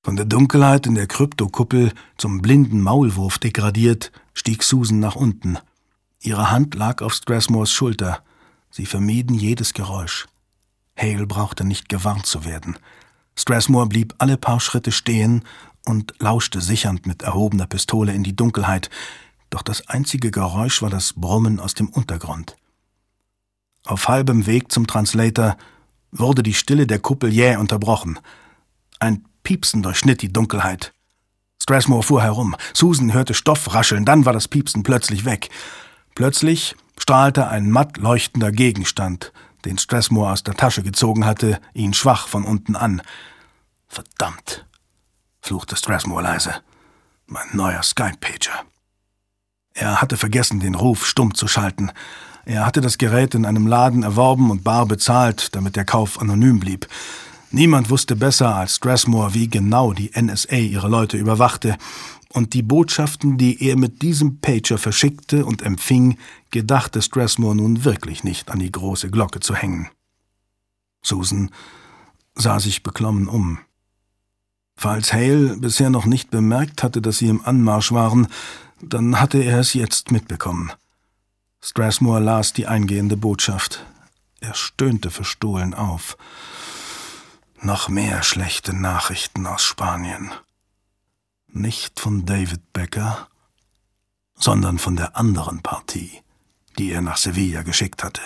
Von der Dunkelheit in der Kryptokuppel zum blinden Maulwurf degradiert, stieg Susan nach unten. Ihre Hand lag auf Strathmores Schulter. Sie vermieden jedes Geräusch. Hale brauchte nicht gewarnt zu werden. Strathmore blieb alle paar Schritte stehen und lauschte sichernd mit erhobener Pistole in die Dunkelheit, doch das einzige Geräusch war das Brummen aus dem Untergrund. Auf halbem Weg zum Translator wurde die Stille der Kuppel jäh unterbrochen. Ein Piepsen durchschnitt die Dunkelheit. Strathmore fuhr herum. Susan hörte Stoff rascheln, dann war das Piepsen plötzlich weg. Plötzlich strahlte ein matt leuchtender Gegenstand, den Strathmore aus der Tasche gezogen hatte, ihn schwach von unten an. »Verdammt«, fluchte Strathmore leise. »Mein neuer Skypager.« Er hatte vergessen, den Ruf stumm zu schalten. Er hatte das Gerät in einem Laden erworben und bar bezahlt, damit der Kauf anonym blieb. Niemand wusste besser als Strathmore, wie genau die NSA ihre Leute überwachte, und die Botschaften, die er mit diesem Pager verschickte und empfing, gedachte Strathmore nun wirklich nicht an die große Glocke zu hängen. Susan sah sich beklommen um. Falls Hale bisher noch nicht bemerkt hatte, dass sie im Anmarsch waren, dann hatte er es jetzt mitbekommen. Strathmore las die eingehende Botschaft. Er stöhnte verstohlen auf. Noch mehr schlechte Nachrichten aus Spanien. Nicht von David Becker, sondern von der anderen Partie, die er nach Sevilla geschickt hatte.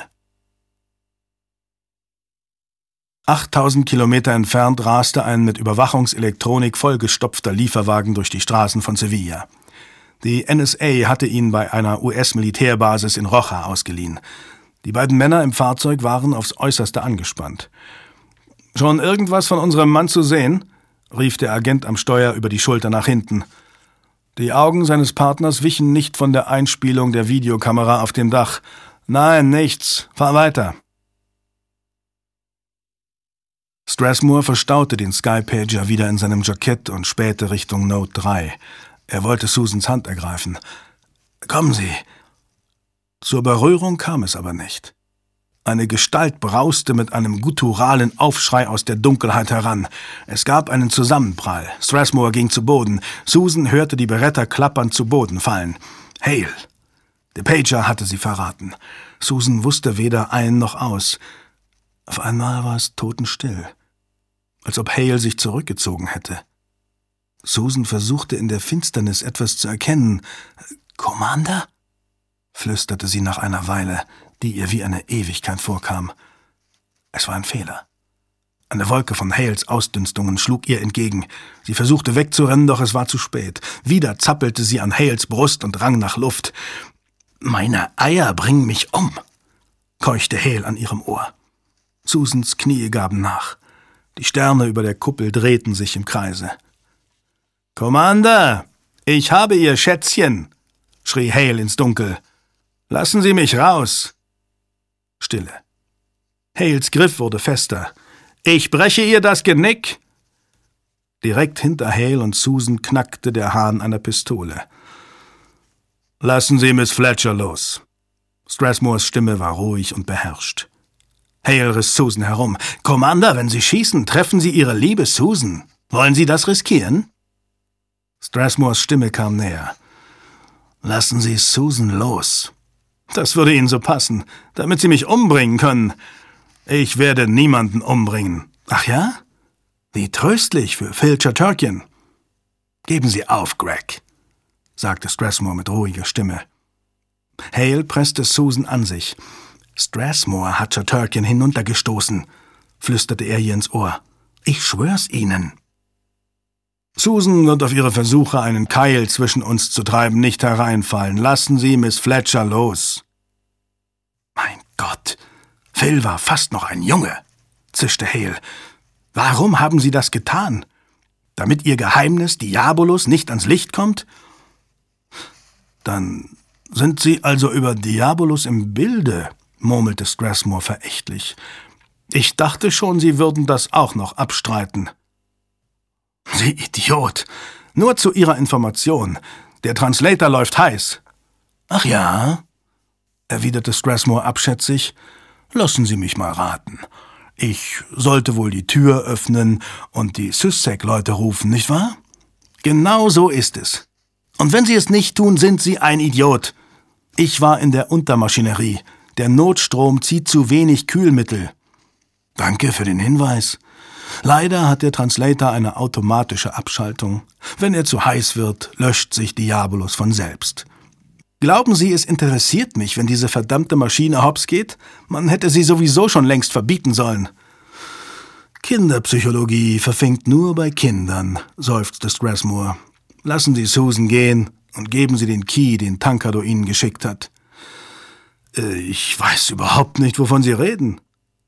8000 Kilometer entfernt raste ein mit Überwachungselektronik vollgestopfter Lieferwagen durch die Straßen von Sevilla. Die NSA hatte ihn bei einer US-Militärbasis in Rocha ausgeliehen. Die beiden Männer im Fahrzeug waren aufs Äußerste angespannt. »Schon irgendwas von unserem Mann zu sehen?« rief der Agent am Steuer über die Schulter nach hinten. Die Augen seines Partners wichen nicht von der Einspielung der Videokamera auf dem Dach. »Nein, nichts. Fahr weiter.« Strathmore verstaute den Skypager wieder in seinem Jackett und spähte Richtung Note 3. Er wollte Susans Hand ergreifen. »Kommen Sie!« Zur Berührung kam es aber nicht. Eine Gestalt brauste mit einem gutturalen Aufschrei aus der Dunkelheit heran. Es gab einen Zusammenprall. Strathmore ging zu Boden. Susan hörte die Beretta klappernd zu Boden fallen. Hale! Der Pager hatte sie verraten. Susan wusste weder ein noch aus. Auf einmal war es totenstill, als ob Hale sich zurückgezogen hätte. Susan versuchte in der Finsternis etwas zu erkennen. »Commander?« flüsterte sie nach einer Weile, die ihr wie eine Ewigkeit vorkam. Es war ein Fehler. Eine Wolke von Hales Ausdünstungen schlug ihr entgegen. Sie versuchte wegzurennen, doch es war zu spät. Wieder zappelte sie an Hales Brust und rang nach Luft. »Meine Eier bringen mich um«, keuchte Hale an ihrem Ohr. Susans Knie gaben nach. Die Sterne über der Kuppel drehten sich im Kreise. »Commander, ich habe Ihr Schätzchen«, schrie Hale ins Dunkel. »Lassen Sie mich raus!« Stille. Hales Griff wurde fester. »Ich breche ihr das Genick!« Direkt hinter Hale und Susan knackte der Hahn einer Pistole. »Lassen Sie Miss Fletcher los!« Strathmores Stimme war ruhig und beherrscht. Hale riss Susan herum. »Commander, wenn Sie schießen, treffen Sie Ihre liebe Susan. Wollen Sie das riskieren?« Strathmores Stimme kam näher. »Lassen Sie Susan los. Das würde Ihnen so passen, damit Sie mich umbringen können. Ich werde niemanden umbringen.« »Ach ja? Wie tröstlich für Phil Chaturkian.« »Geben Sie auf, Greg«, sagte Strathmore mit ruhiger Stimme. Hale presste Susan an sich. »Strathmore hat Chaturkian hinuntergestoßen«, flüsterte er ihr ins Ohr. »Ich schwör's Ihnen.« »Susan wird auf ihre Versuche, einen Keil zwischen uns zu treiben, nicht hereinfallen. Lassen Sie Miss Fletcher los.« »Mein Gott, Phil war fast noch ein Junge«, zischte Hale. »Warum haben Sie das getan? Damit Ihr Geheimnis Diabolus nicht ans Licht kommt?« »Dann sind Sie also über Diabolus im Bilde«, murmelte Strathmore verächtlich. »Ich dachte schon, Sie würden das auch noch abstreiten.« »Sie Idiot! Nur zu Ihrer Information. Der Translator läuft heiß.« »Ach ja?«, erwiderte Strathmore abschätzig. »Lassen Sie mich mal raten. Ich sollte wohl die Tür öffnen und die Syssek-Leute rufen, nicht wahr? Genau so ist es. Und wenn Sie es nicht tun, sind Sie ein Idiot. Ich war in der Untermaschinerie. Der Notstrom zieht zu wenig Kühlmittel. Danke für den Hinweis. Leider hat der Translator eine automatische Abschaltung. Wenn er zu heiß wird, löscht sich Diabolus von selbst. Glauben Sie, es interessiert mich, wenn diese verdammte Maschine hops geht? Man hätte sie sowieso schon längst verbieten sollen. Kinderpsychologie verfängt nur bei Kindern, seufzte Strasmore. Lassen Sie Susan gehen und geben Sie den Key, den Tankado Ihnen geschickt hat. Ich weiß überhaupt nicht, wovon Sie reden.